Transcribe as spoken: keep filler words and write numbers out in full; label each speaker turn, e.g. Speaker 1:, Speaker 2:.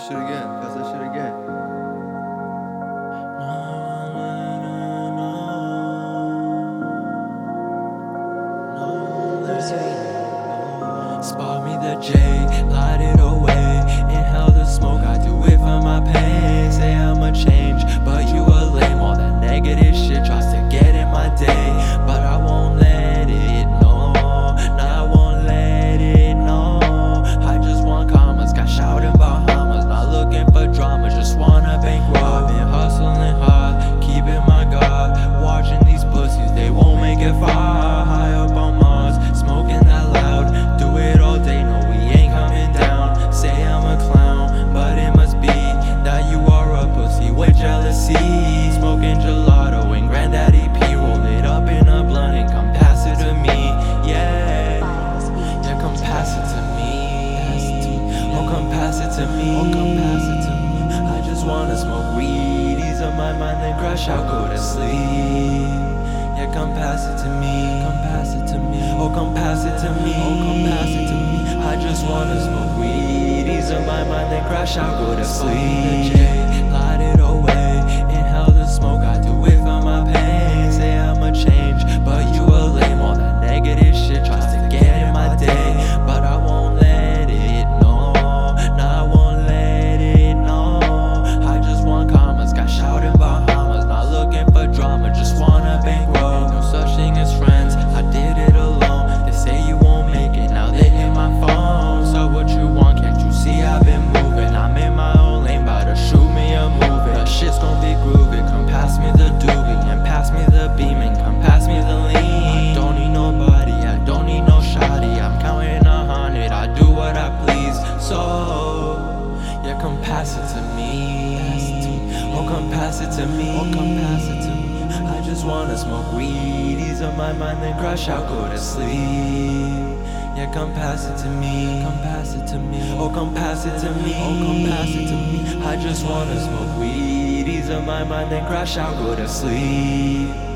Speaker 1: shit again. Pass that shit again.
Speaker 2: Spark me the J, light it away. Inhale the smoke, I do it for my pain. Say I'ma change, but you a lame. All that negative shit tries to get in my day, but I won't let it, no. Nah, I won't let it, no. I just want commas, got shouting Bahamas. Not looking for drama, just wanna bankroll. I've been hustling hard, keeping my guard. Watching these pussies, they won't make it far. High up on Mars, smoking that loud. Do it all day, no, we ain't coming down. Say I'm a clown, but it must be that you are a pussy with jealousy. Smoking gelato and Granddaddy P. Roll it up in a blunt and come pass it to me. Yeah, yeah, come pass it to me. Oh, come pass it to me. Oh, come pass it to me. I just wanna smoke weed, ease up my mind, then crash out, go to sleep. Yeah, come pass it to me. Come pass it to me. Oh, come pass it to me. Oh, come pass it to me. I just wanna smoke weed, ease up my mind, then crash out, go to sleep. Light it away, inhale the smoke, I do it for my pain. Say I'ma change, but you a lame. All that negative shit tries to get in my day, but I won't let it, no. Nah, I won't let it, no. I just want commas, got shouting Bahamas. Not looking for drama, just wanna bankroll. No such thing as friends, I did it alone. They say you won't make it, now they hit my phone. So what you want, can't you see I've been moving? I'm in my own lane, bout to shoot me a movie. The shit's gon' be groovy, come pass me the doobie. And pass me the beaming, come pass me the lean. I don't need nobody, I don't need no shoddy. I'm counting a hundred, I do what I please. So, yeah, come pass it to me. Oh, come pass it to me. Oh, come pass it to me. I just wanna smoke weed, ease up my mind, then crash out, go to sleep. Yeah, come pass it to me. Come pass it to me. Oh, come pass it to me. Oh, come pass it to me. I just wanna smoke weed, ease up my mind, then crash out, go to sleep.